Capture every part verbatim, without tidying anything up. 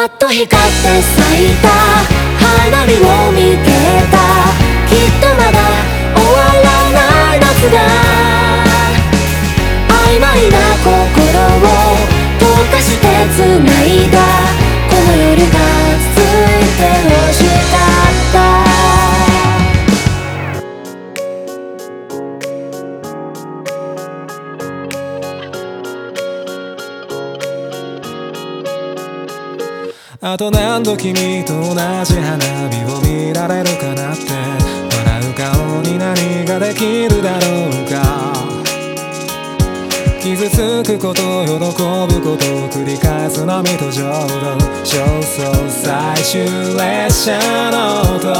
パッと光って咲いた花火を見てた。きっとまだ終わらない夏が曖昧な心を溶かして繋いだ。この夜が続いて欲しかった。 あと何度君と同じ花火を見られるかなって。笑う顔に何ができるだろうか。傷つくこと喜ぶことを繰り返すのみと浄土。焦燥最終列車の音、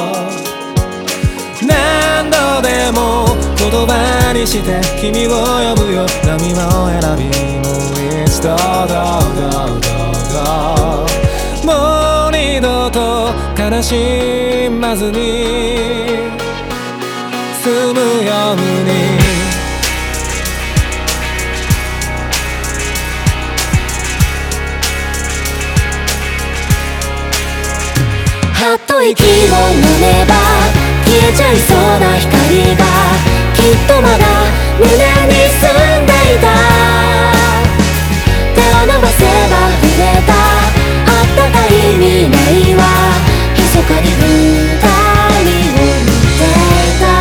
何度でも言葉にして君を呼ぶよ。波も選びもう一度どうどうどうどう。もう二度と悲しまずに済むように。 はっと息を飲めば消えちゃいそうな光がきっとまだ胸に住んでいた。手を伸ばせば触れたあったかい未来は密かに二人を見ていた。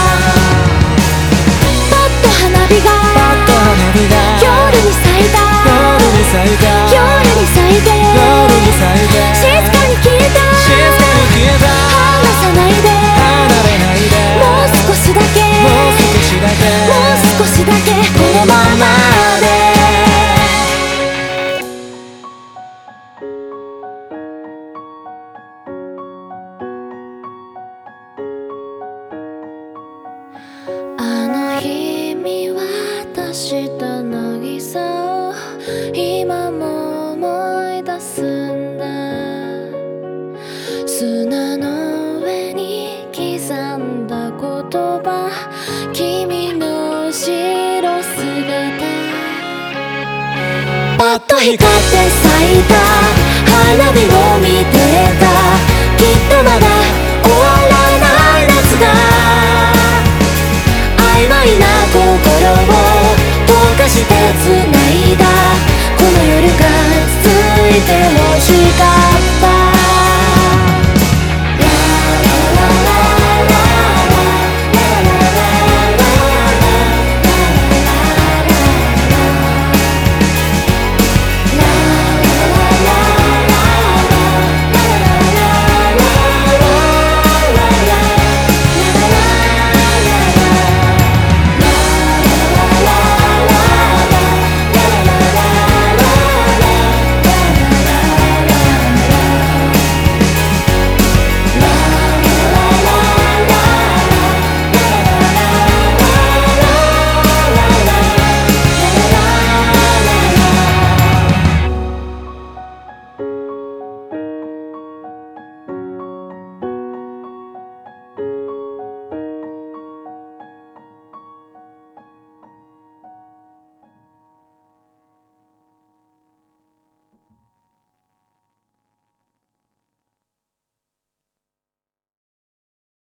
パッと花火がパッと花火が夜に咲いた。 夜に咲いた夜に咲いて夜に咲いて静かに消えた。 静かに消えた。 離さないで離れないでもう少しだけもう少しだけもう少しだけこのままで。あの日見渡した渚を今も思い出すんだ。砂の上に刻んだ言葉、君の後ろ姿。パッと光って咲いた花火を見てた。きっとまだ終わらない夏が曖昧な心を溶かして繋いだ。この夜が続いて欲しかった。